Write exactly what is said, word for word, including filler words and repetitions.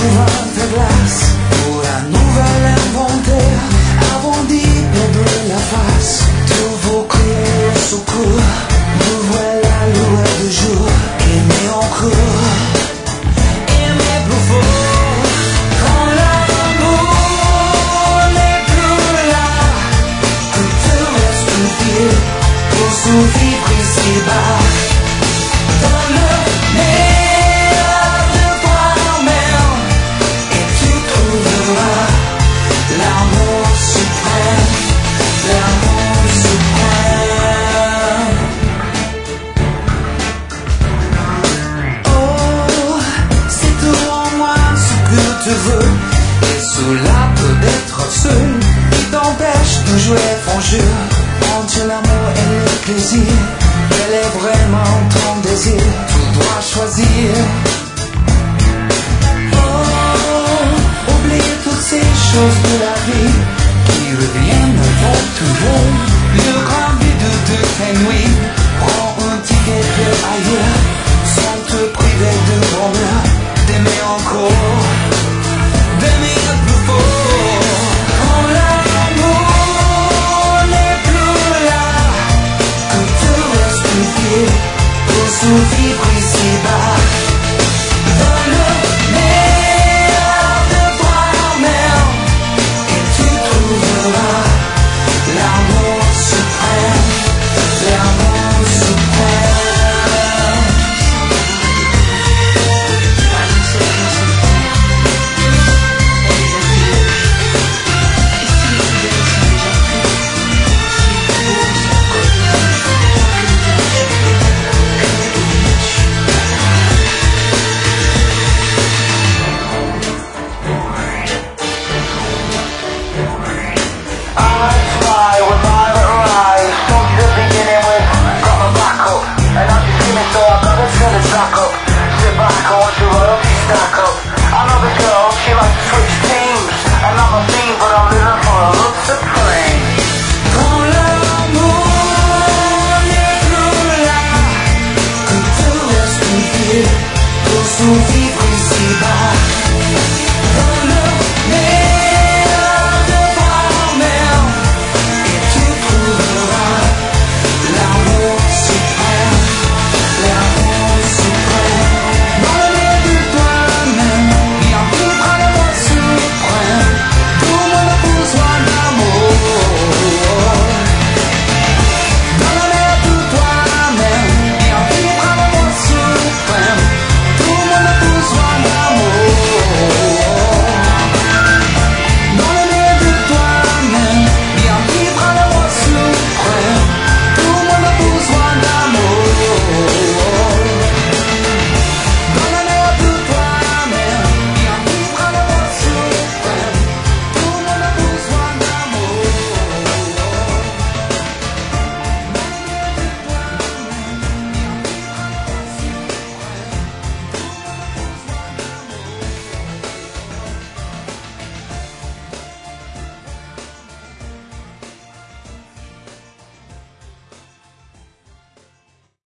souvent ta glace pour la nouvelle inventaire avant d'y perdre la face. Tous vos cris au secours, nous voilà loin de jour, aimez encore, aimez plus fort. Quand l'amour n'est plus là, que te reste une fille pour survivre ici-bas. Dans le meilleur de toi-même, et tu trouveras l'amour suprême, l'amour suprême. Oh, c'est tout en moi ce que tu veux, et cela peut être seul qui t'empêche de jouer ton jeu. Entre l'amour et le plaisir, quel est vraiment ton désir? Tu dois choisir. Oh, oublie toutes ces choses de la vie qui reviennent avec toujours. Le grand vide de tes nuits, prends un ticket de ailleurs, sans te priver de bonheur, d'aimer encore, d'aimer plus fort. Quand l'amour n'est plus là, que te reste une fille pour souffrir